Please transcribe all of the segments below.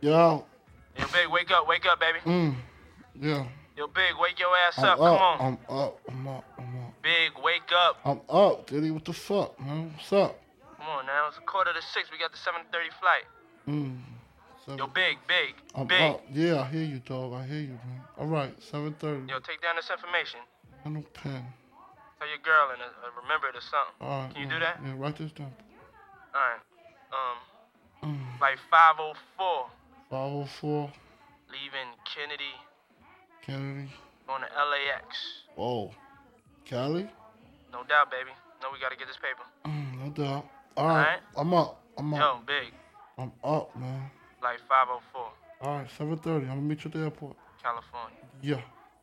Yo. Yo, Big, wake up, baby. Yeah. Yo, Big, wake your ass up. Come on. I'm up. Big, wake up. I'm up, Diddy. What the fuck, man? What's up? Come on now. It's 5:45. We got the 7:30 flight. Yo, Big. I'm Big. up. Yeah, I hear you, dog. I hear you, man. All right, 7:30. Yo, take down this information. I no pen. Tell your girl and remember it or something. All right. Can you do that? Yeah, write this down. All right. Like 5:04. 5:04. Leaving Kennedy. Kennedy. Going to LAX. Whoa. Cali? No doubt, baby. No, we gotta get this paper. No doubt. All right. I'm up. Yo, Big. I'm up, man. Like 5:04. All right, 7:30. I'm gonna meet you at the airport. California. Yeah.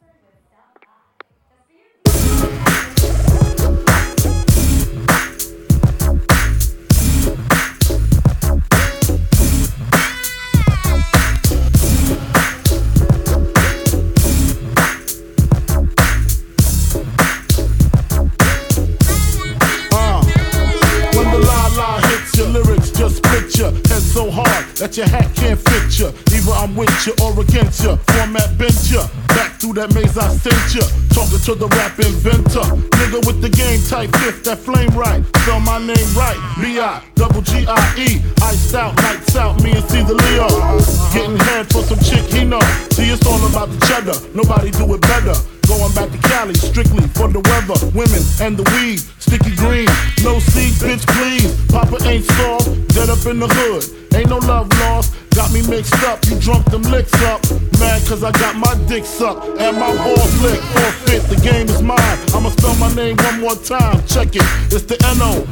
So hard that your hat can't fit ya. Either I'm with ya or against ya. Format bent ya. Back through that maze I sent ya. Talking to the rap inventor. Nigga with the game type fifth that flame right. Spell my name right. B-I-double-G-I-E. Iced out, lights out, me and Caesar Leo. Getting head for some chick he know. See, it's all about the cheddar. Nobody do it better. Going back to Cali, strictly for the weather, women, and the weed. Sticky green, no seed, bitch, please. Papa ain't soft, dead up in the hood. Ain't no love lost, got me mixed up. You drunk them licks up. Mad cause I got my dick sucked and my balls licked. Forfeit, the game is mine. I'ma spell my name one more time. Check it, it's the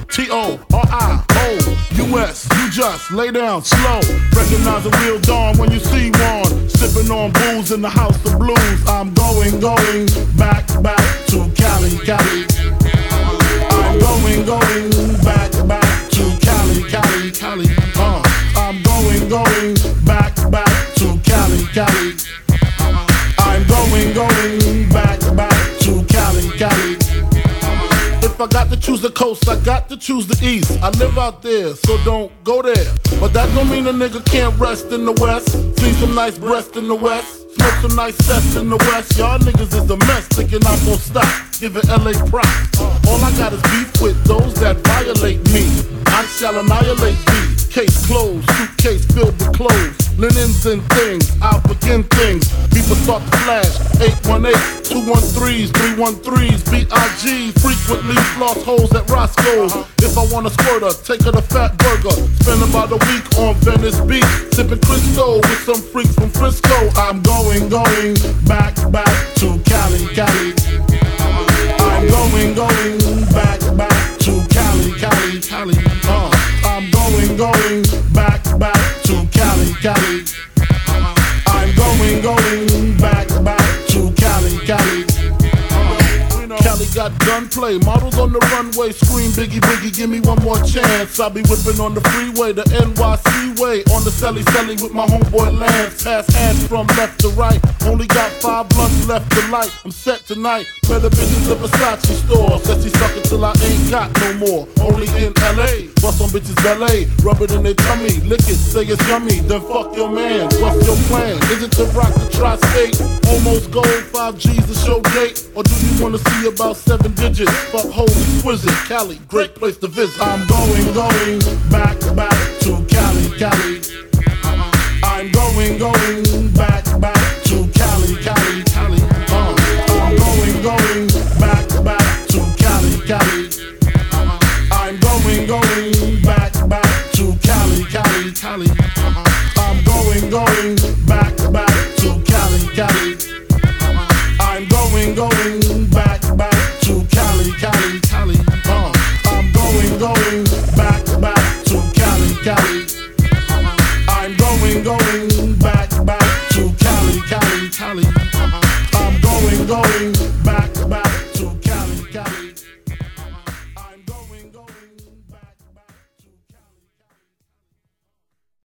N-O-T-O-R-I-O-U-S. You just lay down slow. Recognize a real dawn when you see one. Sipping on booze in the house of blues. I'm going back to Cali. I'm going back to Cali. I'm going back to Cali. I'm going back to Cali. If I got to choose the coast, I got to choose the east. I live out there, so don't go there. But that don't mean a nigga can't rest in the west. See some nice breasts in the west. Smoke some nice sets in the west. Y'all niggas is a mess, thinking I'm gon' stop. Giving LA props. All I got is beef with those that violate me. I shall annihilate thee. Case closed, suitcase filled with clothes. Linens and things, I'll begin things. People start to flash. 818, 213s, 313s, B.I.G. Frequently lost holes at Roscoe's. If I want a squirter, take her to Fat Burger. Spend about a week on Venice Beach. Sipping Crisco with some freaks from Frisco. I'm going back to Cali. I'm going back to Cali. I'm going back to Cali. I'm going back to Cali. Cali got gunplay, models on the runway scream Biggie, give me one more chance. I'll be whipping on the freeway, the NYC way. On the celly with my homeboy Lance. Pass ass from left to right. Only got 5 blunts left to light. I'm set tonight. Better bitches at Versace store. Said she suck it till I ain't got no more. Only in LA. Bust on bitches ballet. Rub it in their tummy. Lick it, say it's yummy. Then fuck your man. What's your plan? Is it to rock the tri-state? Almost gold, 5 G's a show date? Or do you wanna see about 7 digits? Fuck hoes exquisite. Cali, great place to visit. I'm going back to Cali. I'm going